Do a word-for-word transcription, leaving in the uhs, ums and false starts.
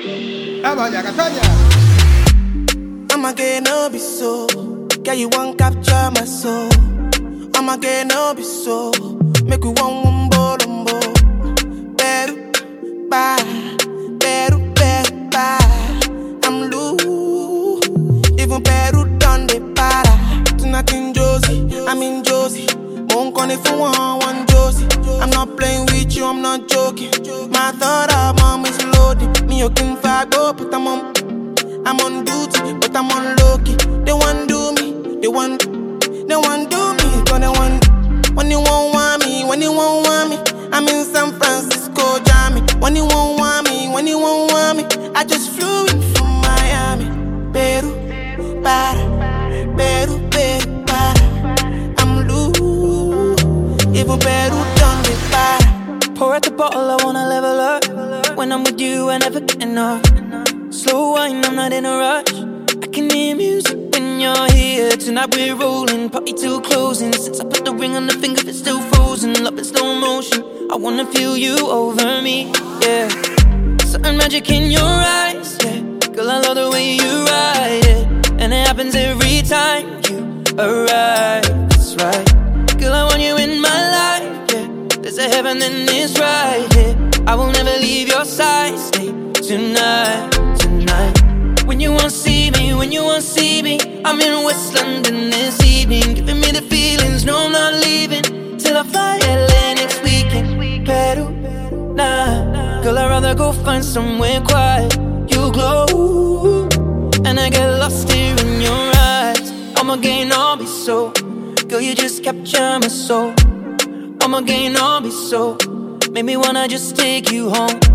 I'ma get no be so. Girl, you won't capture my soul. I'ma get no be so. Make we one one bolombo. Better, bye. Better, better, bye. I'm loose. Even better done the para. Tonight in Josie, I'm in Josie. Won't call if you want one Josie. I'm not playing with you, I'm not joking. My thought of mom is loaded. Me, you can go, but I'm on. I'm on duty, but I'm on low-key. They want do me, they want, they want do me. But they want, when you won't want me, when you won't want me. I'm in San Francisco, Jammy. When you won't want me, when you won't want me. I just flew in from Miami. Peru, para, Peru, Peru, para. I'm loose, even Peru done me para. Pour out the bottle, I wanna level up. When I'm with you, I never get enough. Slow wine, I'm not in a rush. I can hear music when you're here. Tonight we're rolling, party till closing. Since I put the ring on the finger, it's still frozen. Love in slow motion, I wanna feel you over me, yeah. Certain magic in your eyes, yeah. Girl, I love the way you ride it. And it happens every time you arrive, that's right. Girl, I want you in my life, yeah. There's a heaven and it's right here, yeah. I will never leave your side, stay tonight. When you won't see me, when you won't see me, I'm in West London this evening, giving me the feelings, no I'm not leaving till I fly L A next weekend. Peru, nah, girl I'd rather go find somewhere quiet. You glow, and I get lost here in your eyes. I'ma gain all be so, girl you just capture my soul. I'ma gain all be so, make me wanna just take you home.